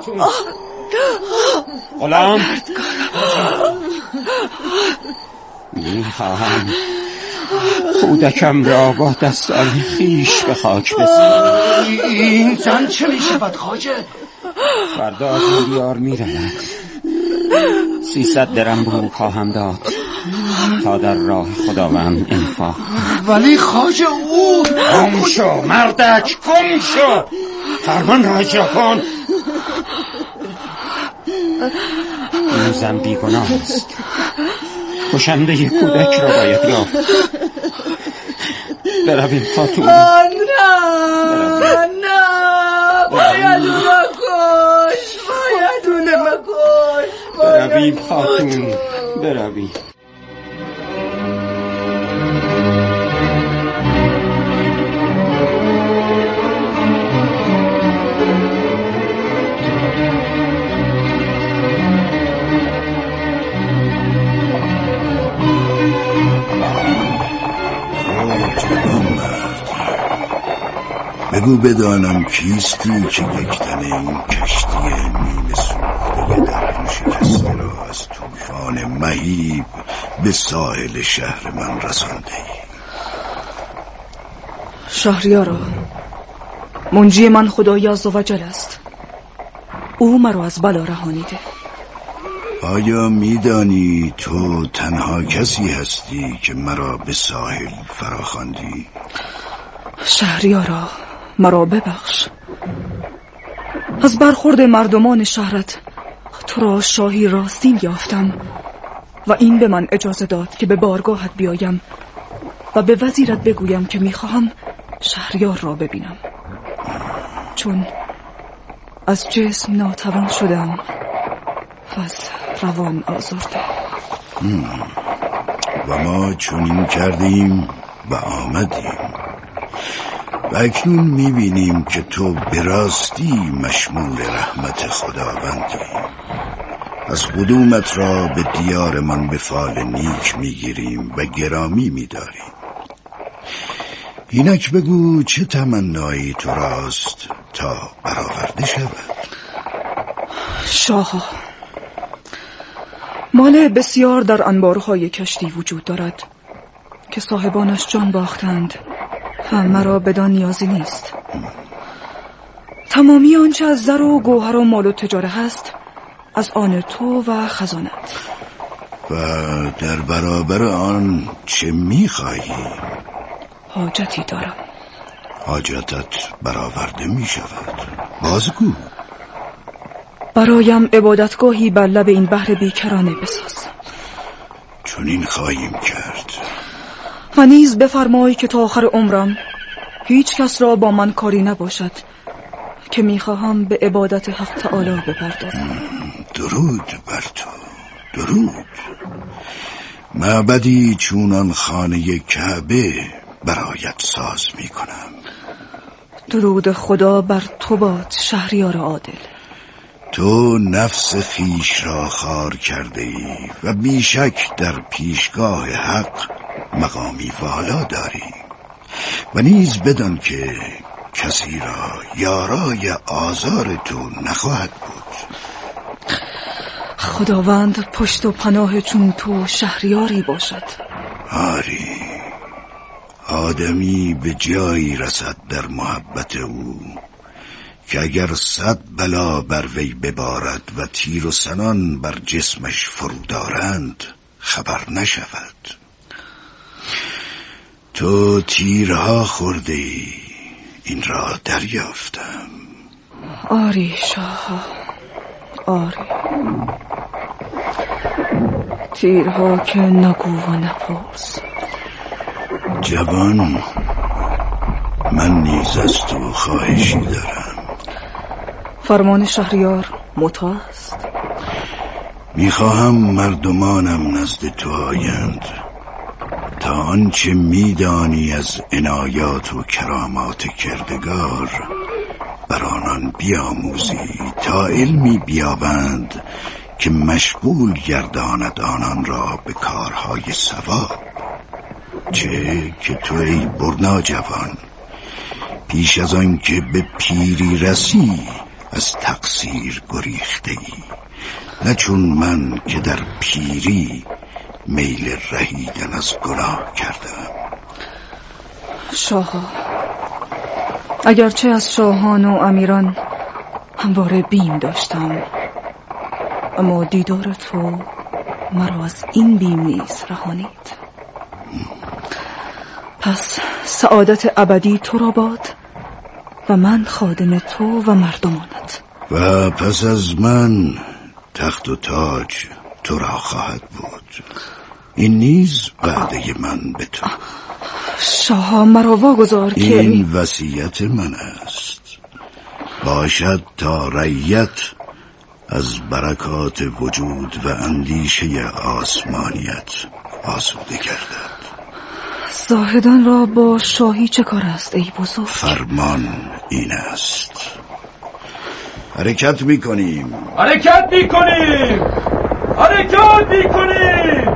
خاتون. غلام میخواهم کودکم را با دستان خیش به خاک بسپارم. این زن چه میشود خواجه؟ فردا از این دیار میرود. 300 درم به او خواهم داد تا در راه خداوند انفاق. ولی خواجه او گم شو مردک، گم شو. فرمان را اجرا کن. این زن بیگناه است. کشنده ی کودک را باید یافت. برویم خاتون. نه باید اونو کش، باید اونو کش. برویم خاتون، برویم. بگو بدانم کیستی که یک تنه این کشتی نیمه سوخته در هم شکسته را از طوفان مهیب به ساحل شهر من رسانده ای؟ شهریارا، منجی من خدای عزوجل است. او مرا از بلا رهانیده. آیا میدانی تو تنها کسی هستی که مرا به ساحل فراخواندی؟ شهریارا، مرا ببخش. از برخورد مردمان شهرت تو را شاهی راستین یافتم و این به من اجازه داد که به بارگاهت بیایم و به وزیرت بگویم که میخواهم شهریار را ببینم، چون از جسم ناتوان شدم و از روان آزرده. و ما چنین کردیم و آمدیم و اکنون میبینیم که تو به راستی مشمول رحمت خداوندی. از قدومت را به دیار من به فال نیک میگیریم و گرامی میداریم. اینک بگو چه تمنایی تو راست تا برآورده شود؟ شاه، مال بسیار در انبارهای کشتی وجود دارد که صاحبانش جان باختند و مرا بدان نیازی نیست. تمامی آنچه از زر و گوهر و مال و تجاره هست از آن تو و خزانت. و در برابر آن چه میخواهی؟ حاجتی دارم. حاجتت برآورده میشود، بازگو. برایم عبادتگاهی بر لب این بحر بیکرانه بساز. چنین خواهیم کرد. و نیز بفرمای که تا آخر عمرم هیچ کس را با من کاری نباشد که میخواهم به عبادت حق تعالی بپردازم. درود بر تو، درود. معبدی چونان خانه کعبه برایت ساز میکنم. درود خدا بر تو باد شهریار عادل. تو نفس خیش را خوار کرده ای و بیشک در پیشگاه حق مقامی والا داری. و نیز بدان که کسی را یارای آزار تو نخواهد بود. خداوند پشت و پناه چون تو شهریاری باشد. آری، آدمی به جایی رسد در محبت او که اگر 100 بلا بر وی ببارد و تیر و سنان بر جسمش فرودارند خبر نشود. تو تیرها خورده ای، این را دریافتم. آری شاه، آری. تیرها که نگو و نپرس. جوان، من نیز از تو خواهشی دارم. فرمان شهریار مطاع است. میخواهم مردمانم نزد تو آیند تا آنچه میدانی از عنایات و کرامات کردگار بر آنان بیاموزی تا علمی بیابند که مشغول گرداند آنان را به کارهای ثواب. چه که تو ای برنا جوان، پیش از آن که به پیری رسی از تقصیر گریخته ای، نه چون من که در پیری میل رهیدن از گناه کردم. شاها، اگرچه از شاهان و امیران همواره بیم داشتم، اما دیدار تو مرا از این بیم نیز رهانید. پس سعادت ابدی تو را باد و من خادم تو و مردمانت. و پس از من تخت و تاج تو را خواهد بود. این نیز وعده من به تو. شاه، مرا واگذار که این وصیت من است. باشد تا رعیت از برکات وجود و اندیشه آسمانیت آسوده گردد. زاهدان را با شاهی چه کار است ای بزرگ؟ فرمان این است. حرکت میکنیم. حرکت میکنیم. حرکت میکنیم.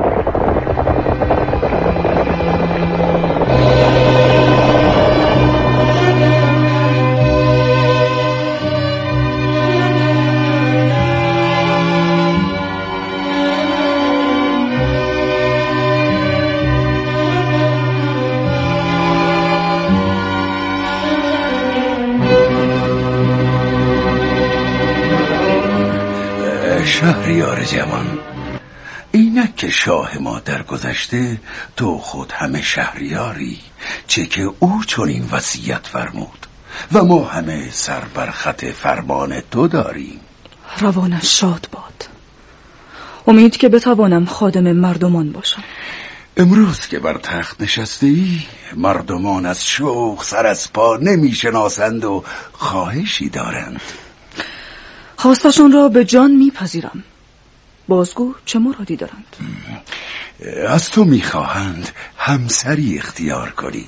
شهریار جوان، اینک که شاه ما در گذشته، تو خود همه شهریاری، چه که او چنین وصیت فرمود و ما همه سر بر خط فرمان تو داریم. روانش شاد باد. امید که بتوانم خادم مردمان باشم. امروز که بر تخت نشسته ای، مردمان از شوق سر از پا نمی شناسند و خواهشی دارند. خواستشون را به جان میپذیرم. بازگو چه مرادی دارند؟ از تو میخواهند همسری اختیار کنی.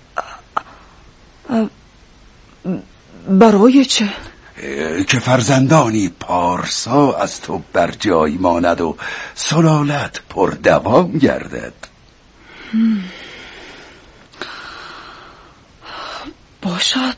برای چه؟ که فرزندانی پارسا از تو بر جای ماند و سلالت پردوام گردد. باشد.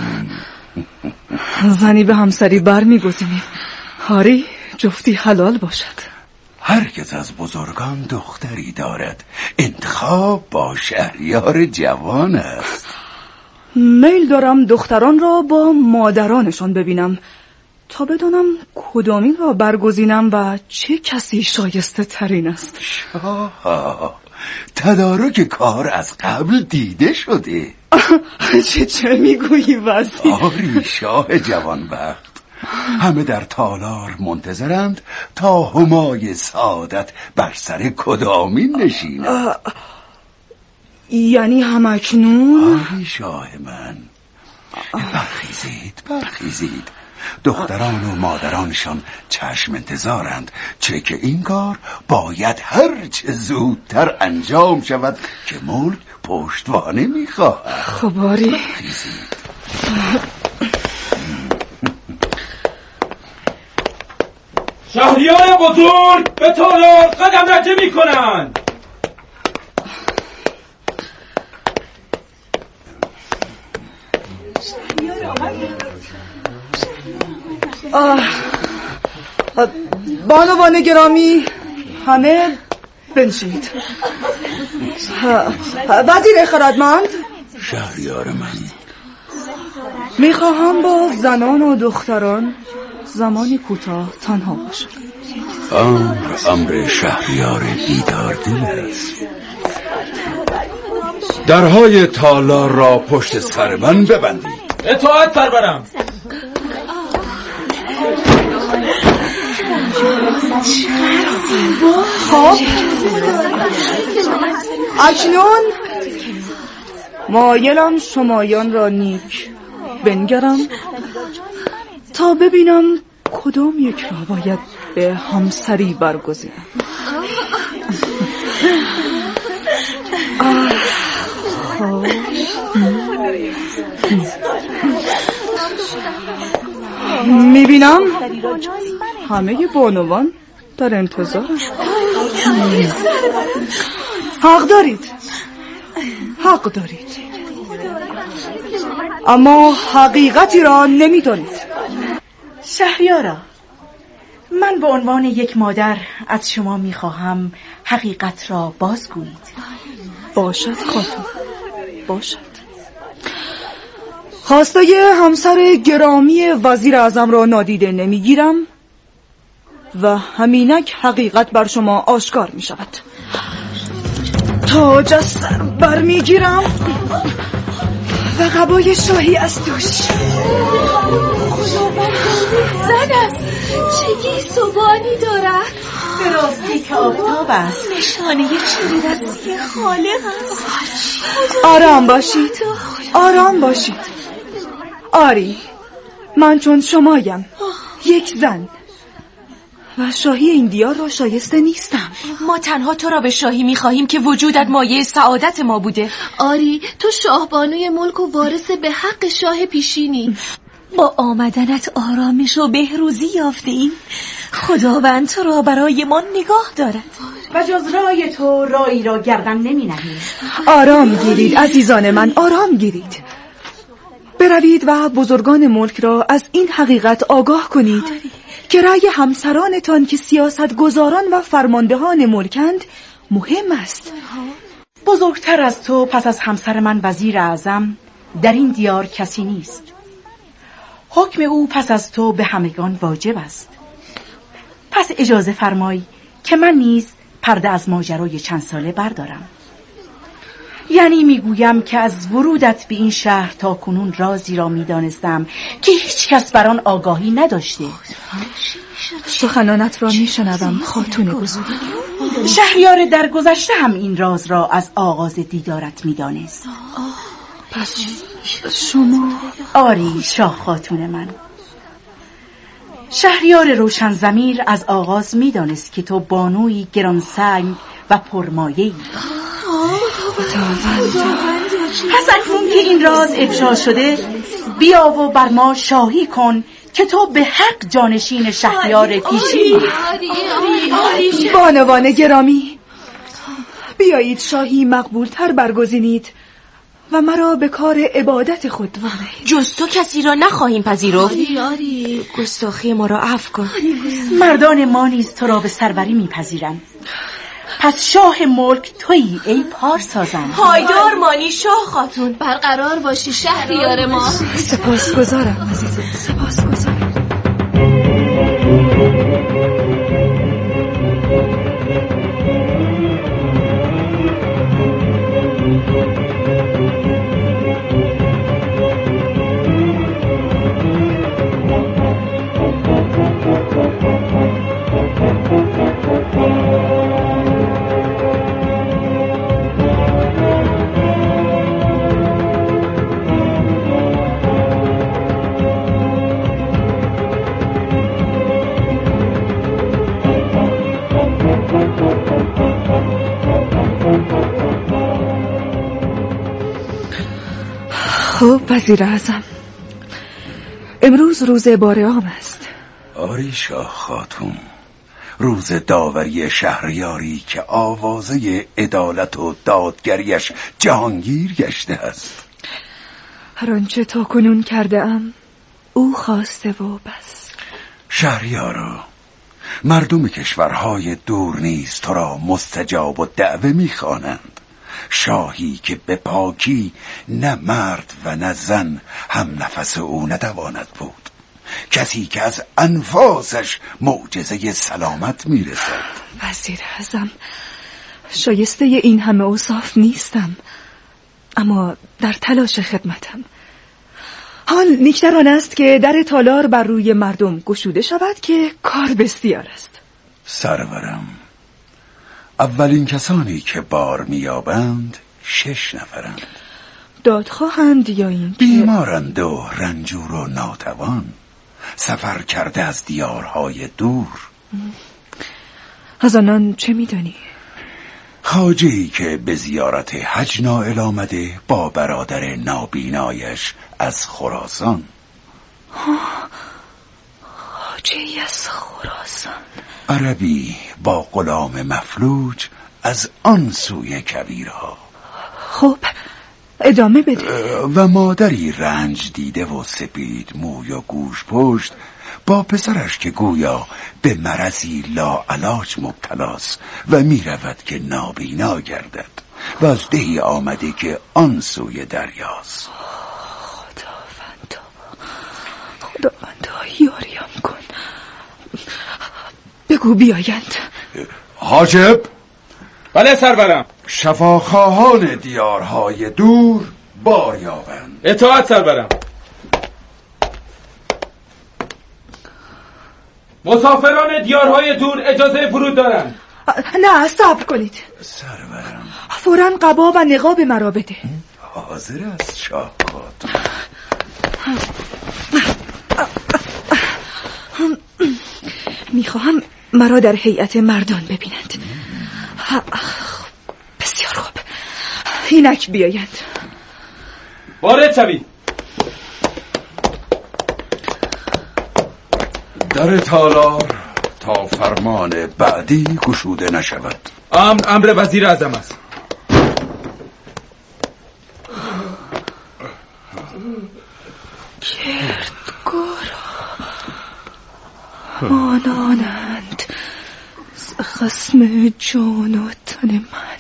زنی به همسری بر میگزینیم. هاری جفتی حلال باشد. هرگز از بزرگان دختری دارد، انتخاب با شهریار جوان است. میل دارم دختران را با مادرانشان ببینم تا بدانم کدامین را برگزینم و چه کسی شایسته ترین است. شاه، تدارک کار از قبل دیده شده. چه میگویی وزیر؟ آری شاه جوانبخت، همه در تالار منتظرند تا همای سعادت بر سر کدامین نشیند. یعنی همکنون؟ آری شاه من، برخیزید. دختران و مادرانشان چشم انتظارند، چه که این کار باید هر چه زودتر انجام شود که ملک پشتوانه میخواهد. خباری شهریار بزرگ به تالار قدم رجه میکنند. بانوان گرامی، همه بنشینید. وزیر خردمند، شهریار من، میخواهم با زنان و دختران زمانی کوتاه تنها باشم. امر شهریار بیداردل است. درهای تالار را پشت سر من ببندید. اطاعت سرورم. خب اکنون مایلم شمایان را نیک بنگرم تا ببینم کدام یک را باید به همسری برگزینم. میبینم همه بانوان در انتظار. حق دارید اما حقیقتی را نمیدانید. شهریارا، من به عنوان یک مادر از شما میخواهم حقیقت را بازگویید. باشد خاتون، باشد. خواسته همسر گرامی وزیر اعظم را نادیده نمیگیرم و همینک حقیقت بر شما آشکار می شود. تاج از سر برمیگیرم و قبای شاهی از دوش. زن است، چه گیسوانی دارد. به راستی که آفتاب است. نشانه چهره دستی خالق است. آرام باشید، آرام باشید. آری، من چون شمایم، یک زن و شاهی این دیار را شایسته نیستم. ما تنها تو را به شاهی می‌خواهیم که وجودت مایه سعادت ما بوده. آری، تو شاهبانوی ملک و وارث به حق شاه پیشینی. با آمدنت آرامش و بهروزی یافته‌ایم. خداوند تو را برای ما نگاه دارد و جز رای تو رایی را گردن نمی نهیم. آرام گیرید عزیزان من، آرام گیرید. بروید و بزرگان ملک را از این حقیقت آگاه کنید که رأی همسرانتان که سیاستگزاران و فرماندهان ملکند مهم است. بزرگتر از تو پس از همسر من وزیر اعظم در این دیار کسی نیست. حکم او پس از تو به همگان واجب است. پس اجازه فرمای که من نیز پرده از ماجرای چند ساله بردارم. یعنی میگویم که از ورودت به این شهر تا کنون رازی را میدانستم که هیچ کس بر آن آگاهی نداشته. سخنانت را میشنوم خاتون بزرگ. شهریار در گذشته هم این راز را از آغاز دیدارت میدانست. پس شما؟ آری شاه خاتون من. شهریار روشن ضمیر از آغاز میدانست که تو بانوی گرانسنگ و پرمایه‌ای. پس اکنون که این راز افشا شده، بیا و بر ما شاهی کن که تو به حق جانشین شهریار پیشی. بانوان گرامی، بیایید شاهی مقبول تر برگزینید و مرا به کار عبادت خود وانهید. جز تو کسی را نخواهیم پذیرفت. گستاخی ما را عفو کن. مردان ما نیز تو را به سروری میپذیرند. پس شاه ملک تویی ای پارسازن. پایدار مانی شاه خاتون. برقرار باشی شهریار ما. سپاسگزارم عزیزم، سپاسگزارم. خب وزیر اعظم، امروز روز بارعام است. آری شاه خاتون، روز داوری شهریاری که آوازه عدالت و دادگریش جهانگیر گشته است. هر آنچه تا کنون کرده ام او خواسته و بس. شهریارا، مردم کشورهای دور نیز تو را مستجاب و دعوه می‌خوانند. شاهی که به پاکی نه مرد و نه زن هم نفس او ندواند بود. کسی که از انفاسش معجزه سلامت میرسد. وزیر اعظم، شایسته این همه اوصاف نیستم، اما در تلاش خدمتم. حال نیکتر آن است که در تالار بر روی مردم گشوده شود که کار بسیار است. سرورم، اولین کسانی که بار میابند 6 نفرند. دادخواهند یا این بیمارند و رنجور و ناتوان، سفر کرده از دیارهای دور. از آنان چه میدانی؟ خواجه‌ای که به زیارت حج نائل آمده با برادر نابینایش از خراسان. خواجه‌ای از خراسان؟ عربی با غلام مفلوج از آن سوی کویرها. خب ادامه بده. و مادری رنج دیده و سپید موی و گوش پشت با پسرش که گویا به مرضی لاعلاج مبتلاست و می رود که نابینا گردد و از دهی آمده که آن سوی دریاست. خداوندا یاریم کن. بگو بیایند. حاجب. بله سرورم. شفاخواهان دیارهای دور باریابند. اطاعت سرورم. مسافران دیارهای دور اجازه ورود دارند. نه صبر کنید سرورم. فوراً قبا و نقاب مرا بده. حاضر است شاه خاتون. میخواهم مرا در هیئت مردان ببینند. بسیار خوب، اینک بیایند. وارد شوید. در تالار تا فرمان بعدی گشوده نشود. امر وزیر اعظم است. کردگارا آنانند خصم جان و تن من.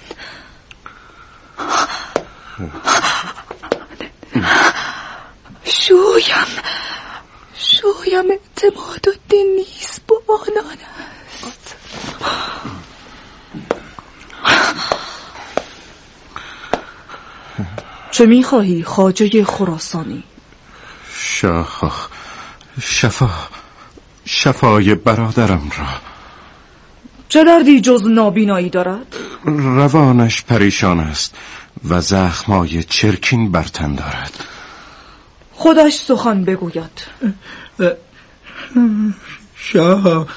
شویم اعتماد و دین نیست با آنان است. چه میخواهی خواجه خراسانی؟ شفای برادرم را. چه دردی جز نابینایی دارد؟ روانش پریشان است و زخمای چرکین بر تن دارد. خودش سخن بگوید. شاه،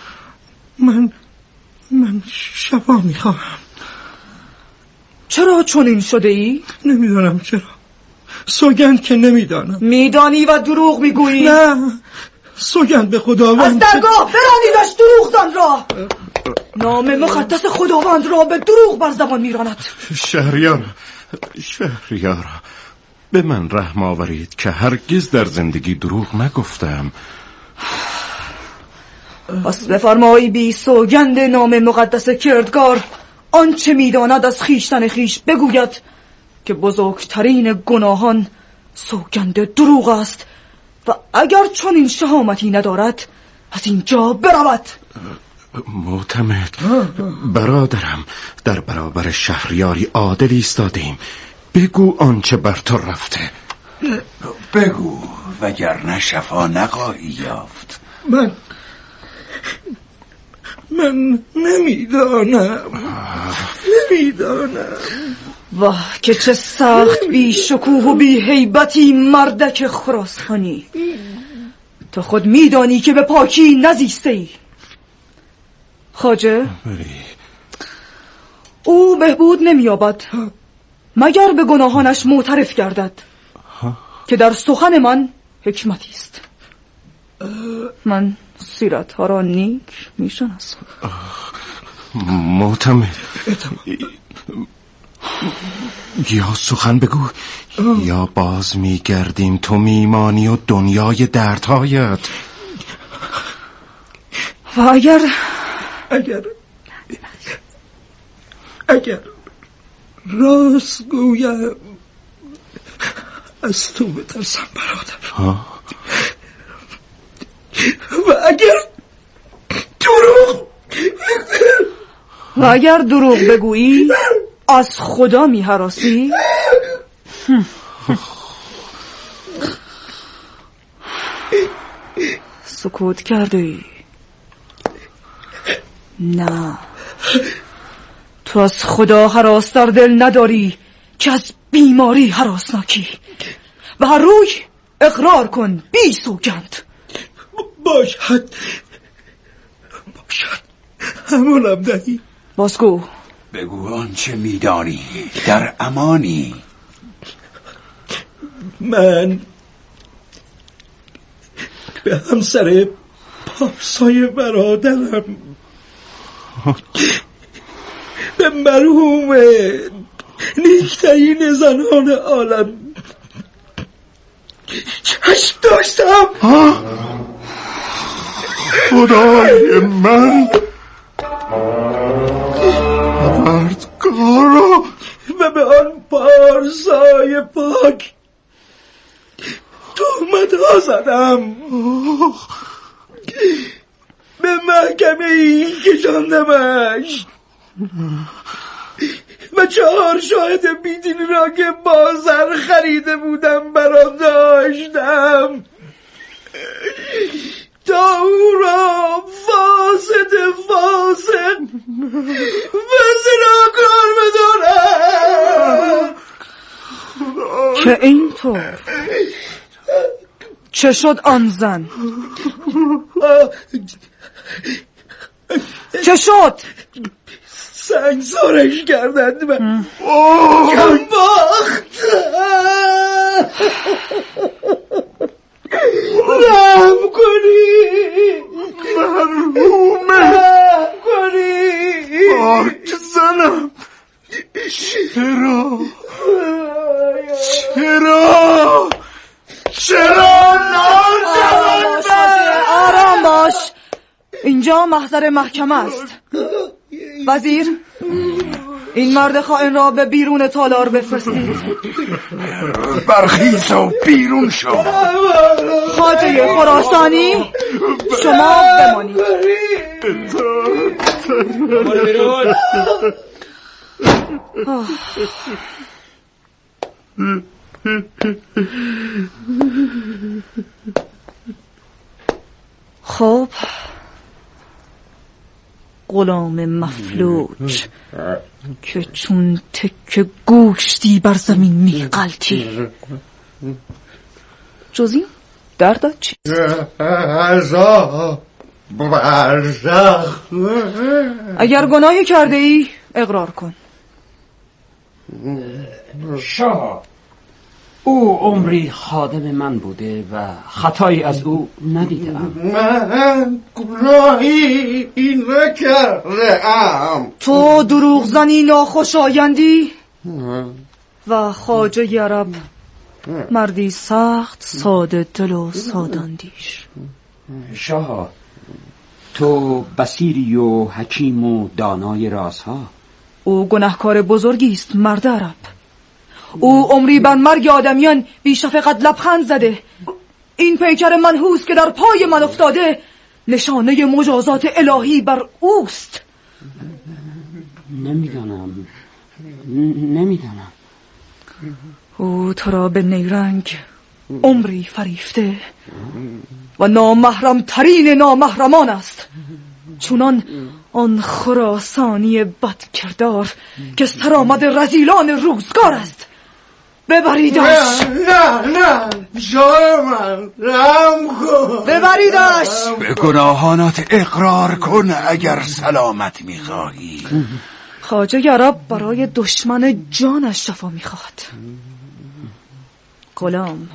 من شفا میخواهم. چرا چنین شده ای؟ نمیدانم چرا. سوگند که نمیدانم. میدانی و دروغ میگویی؟ نه، سوگند به خداوند. از درگاه برانیدش دروغ زن را. نام مقدس خداوند را به دروغ بر زبان میراند. شهریار به من رحم آورید که هرگز در زندگی دروغ نگفتم. پس بفرمایی بی سوگند نام مقدس کردگار آنچه میداند از خیشتن خیش بگوید که بزرگترین گناهان سوگند دروغ است و اگر چون این شهامتی ندارد از اینجا برود. معتمد برادرم، در برابر شهریاری عادل ایستادیم. بگو آنچه بر تو رفته. بگو وگرنه شفا نخواهی یافت. من نمیدانم. واه که چه سخت بی شکوه و بی هیبتی مردک خراسانی. تو خود میدانی که به پاکی نزیسته ای. خواجه او بهبود نمیابد مگر به گناهانش معترف گردد که در سخن من حکمتی است. من سیرت ها را نیک میشناسم. معتمد یا سخن بگو یا باز میگردیم تو میمانی و دنیای دردهایت. و اگر راست گویم از تو بترسم برادر. و اگر دروغ بگویی از خدا می‌هراسی؟ سکوت کرده ای؟ نه، تو از خدا هراس در دل نداری که از بیماری هراسناکی. و هر روی اقرار کن بی سوگند. باشد همونم دهی. بازگو. بگو آنچه میدانی، در امانی. من به همسر پارسای برادرم، به مرحوم نیکترین زنان عالم چشم داشتم. خدای من، پروردگارا، و به آن پارسای پاک تهمت ها زدم، به محکمه این کشاندمش و 4 شاهد بیدین را که با زر خریده بودم برا داشتم تا او را فاسد فاسق و زناکار بدانم. که اینطور چه شد آن زن؟ چه شد؟ سنگسارش کردند و کم باخت. رحم کنی، مرحومه، رحم کنی. پاک زنم، چرا آرام باش، اینجا محضر محکمه است. وزیر، این مرد خائن را به بیرون تالار بفرستید. برخیز و بیرون شو. خواجه خراسانی، شما بمانید. خب، غلام مفلوج که چون تک گوشتی بر زمین می‌غلطی، جز این دردت چیست؟ عذاب برزخ. اگر گناهی کرده ای اقرار کن. شاه، او عمری خادم من بوده و خطایی از او ندیدم. من گناهی نکردم. تو دروغ زنی ناخوشایندی و خواجه عرب مردی سخت ساده دل و ساداندیش. شاه، تو بصیری و حکیم و دانای رازها. او گناهکار بزرگی است مرد عرب. او عمری بر مرگ آدمیان بی شفقت لبخند زده. این پیکر منحوس که در پای من افتاده نشانه مجازات الهی بر اوست. نمیدانم. او تو را به نیرنگ عمری فریفته و نامحرم ترین نامحرمان است، چونان آن خراسانی بدکردار که سرآمد رذیلان روزگار است. ببریدش. نه جای من، رحم کن. ببریدش. به گناهانات اقرار کن اگر سلامت میخواهی. خواجه عرب برای دشمن جانش شفا میخواد. غلام،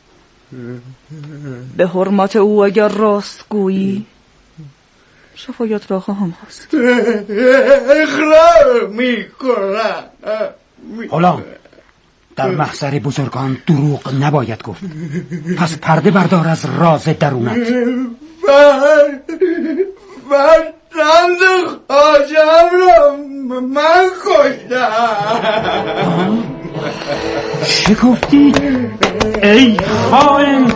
به حرمت او اگر راست گویی شفایت را خواهم خواست. اقرار میکنم. غلام، در محضر بزرگان دروغ نباید گفت. پس پرده بردار از راز درونت. من رمز خواجم را من کشتم. چه گفتی؟ ای خائن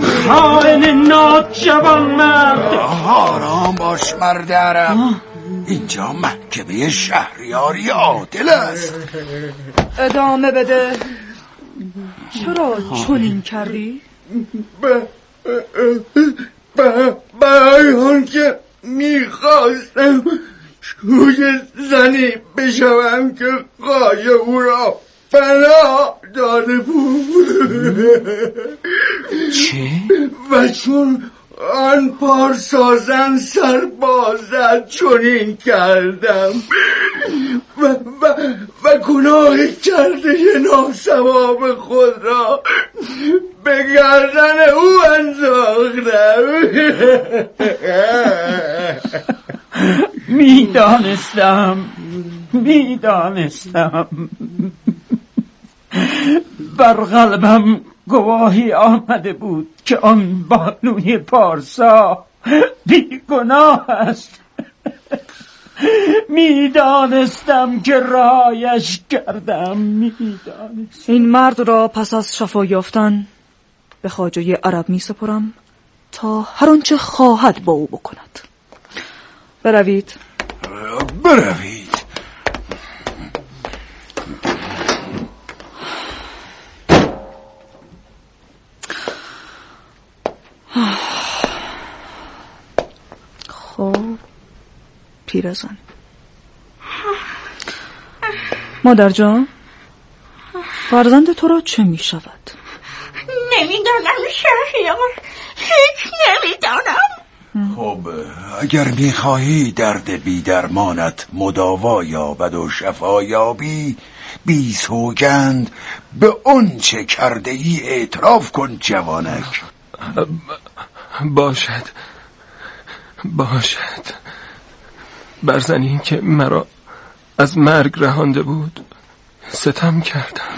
ناجوان مرد. آرام باش مرد عرب، اینجا محکمه شهریاری عادل است. ادامه بده. چرا چنین کردی؟ برای آن که میخواستم شوی زنی بشوم که خواجه او را پناه داده بود. چه؟ و چون آن پارسازن سر بازد چنین کردم و گناه کرده ناصواب خود را به گردن او انداختم. میدانستم. بر قلبم گواهی آمده بود که آن بانوی پارسا بیگناه است. میدانستم که رایش کردم، میدانستم. این مرد را پس از شفا یافتن به خواجه عرب می سپرم تا هر آنچه خواهد با او بکند. بروید. بروید. خب پیرزن، مادر جان، فرزند تو را چه می شود؟ نمیدانم شهریار، هیچ نمیدانم. خب اگر میخواهی درد بی درمانت مداوا یابد و شفا یابی، بی سوگند به اون چه کرده ای اعتراف کن جوانک. باشد بر زنی که مرا از مرگ رهانده بود ستم کردم.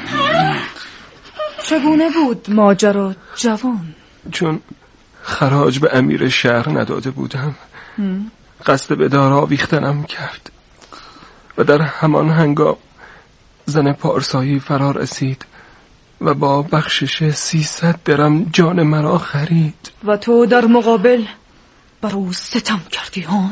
چگونه بود ماجرا جوان؟ چون خراج به امیر شهر نداده بودم قصد به دار آویختنم کرد و در همان هنگام زن پارسایی فرا رسید و با بخشش 300 درم جان مرا خرید. و تو در مقابل بر او ستم کردی هان؟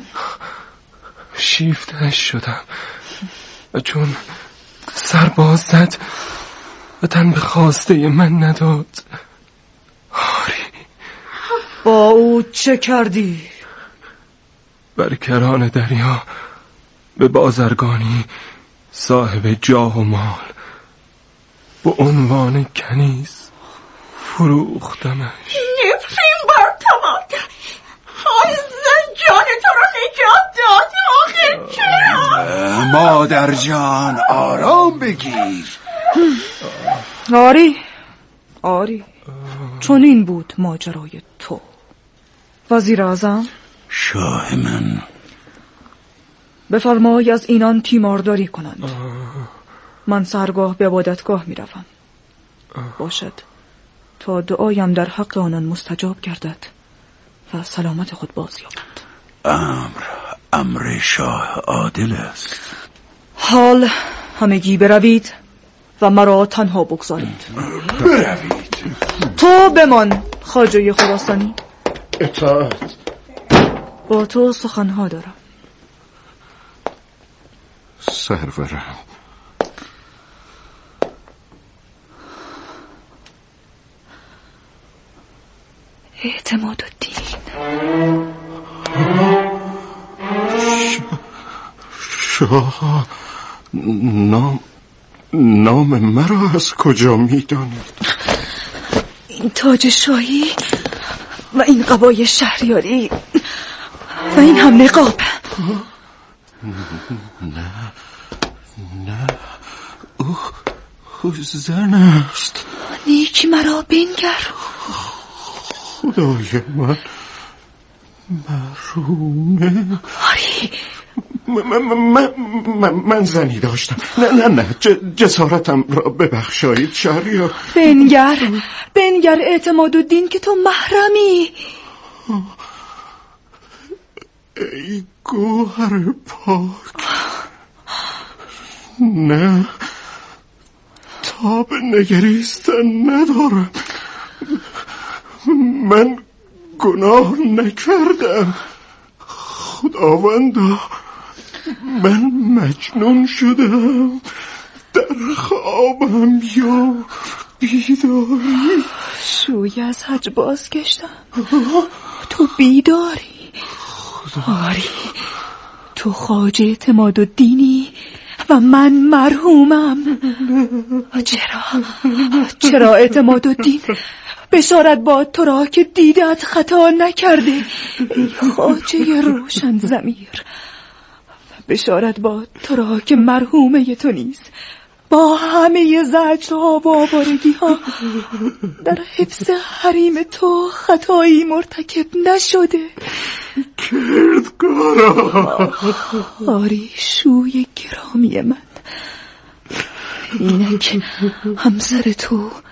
شیفتش شدم و چون سرباز زد و تن به خواسته من نداد. آری. با او چه کردی؟ بر کران دریا به بازرگانی صاحب جاه و مال به عنوان کنیز فروختمش. نفرین بر تمام. آن زن جان تو رو نجات داد. آخر چرا؟ مادر جان آرام بگیر. آری چون این بود ماجرای تو. وزیر اعظم، شاه من، بفرمای از اینان تیمارداری کنند. من سرگاه به عبادتگاه می روم. باشد تا دعایم در حق آنان مستجاب گردد و سلامت خود باز یابند. امر شاه عادل است. حال همگی بروید و مرا تنها بگذارید. بروید. تو بمان خواجه خراسانی. اطاعت. با تو سخنها دارم. سرورم، اعتماد الدین. شاه نام مرا از کجا میدانید؟ این تاج شاهی و این قبای شهریاری و این هم نقاب. نه او زن است. نیک مرا بنگر. خدای من محرومه. آری من زنی داشتم. نه جسارتم را ببخشایید شهریار. بنگر اعتماد الدین که تو محرمی. ای گوهر پاک، نه تاب نگریستن ندارم. من گناه نکردم. خداوندا، من مجنون شدم در خوابم یا بیداری. شوی از حج باز گشتم. تو بیداری. آری تو خواجه اعتماد الدینی و من مرحومم. چرا اعتماد الدین؟ بشارت باد تو را که دیدت خطا نکرده ای خواجه روشن ضمیر. بشارت باد تو را که مرحومه تو نیست با همه زجرها و آوارگی ها در حفظ حریم تو خطایی مرتکب نشده. کردگارا. آری شوی گرامی من، اینک همسر تو